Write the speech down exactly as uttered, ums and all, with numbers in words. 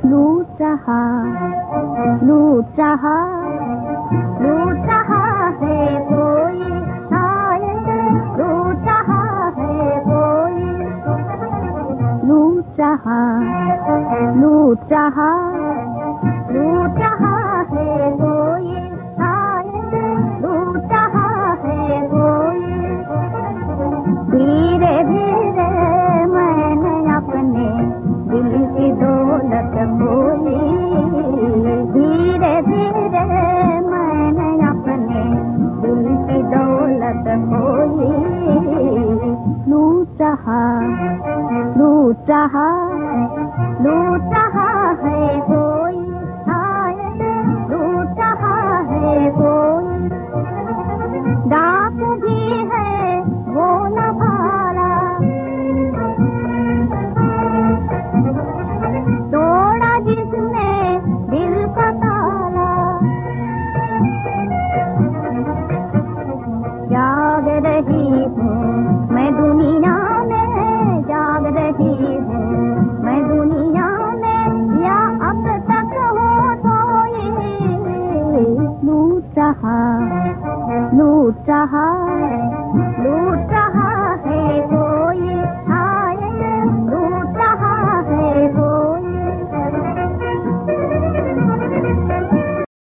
लूट रहा लूट रहा लूट रहा है कोई, शायद लूट रहा है कोई। लूट रहा लूट रहा लूट रहा है कोई, शायद लूट रहा है कोई। धीरे धीरे मैंने अपने दिल की दौलत खोली, धीरे धीरे मैंने अपने दिल की दौलत खोली। लूट रहा लूट रहा लूट रहा है कोई, शायद लूट रहा है कोई। डाक भी है वो न भाला, तोड़ा जिसने दिल का ताला। जाग रही हूँ मैं दुनिया में, जाग रही हूँ मैं दुनिया में, या अब तक हो सोई। लूट रहा लूट रहा